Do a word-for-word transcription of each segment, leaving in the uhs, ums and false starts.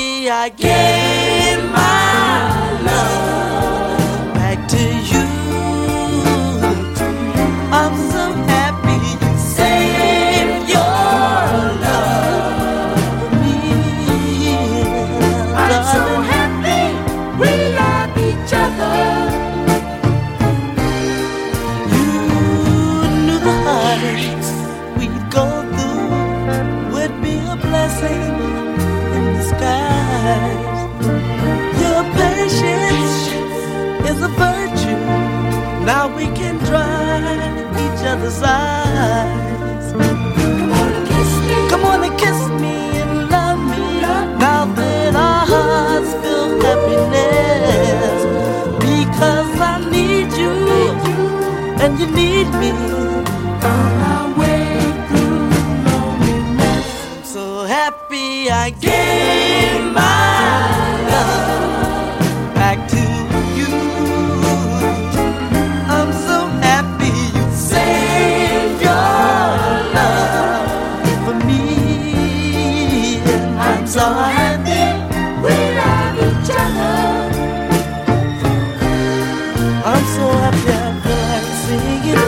happy I gave my love back to you. I'm so happy you saved your love for me. I'm so happy we love each other. You knew the heartaches we'd go through would be a blessing in disguise. Your patience is a virtue. Now we can dry each other's eyes. Come on and kiss me. Come on and kiss me and love me. Now that our hearts feel happiness, because I need you and you need me on our way through loneliness. So happy I gave my love back to you. I'm so happy you saved your love for me. And I'm so happy we love each other. I'm so happy I feel like singing.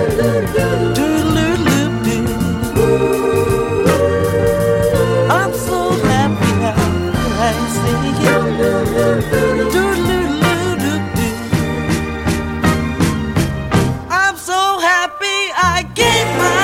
I'm so happy I feel like singing. I'm so happy I gave my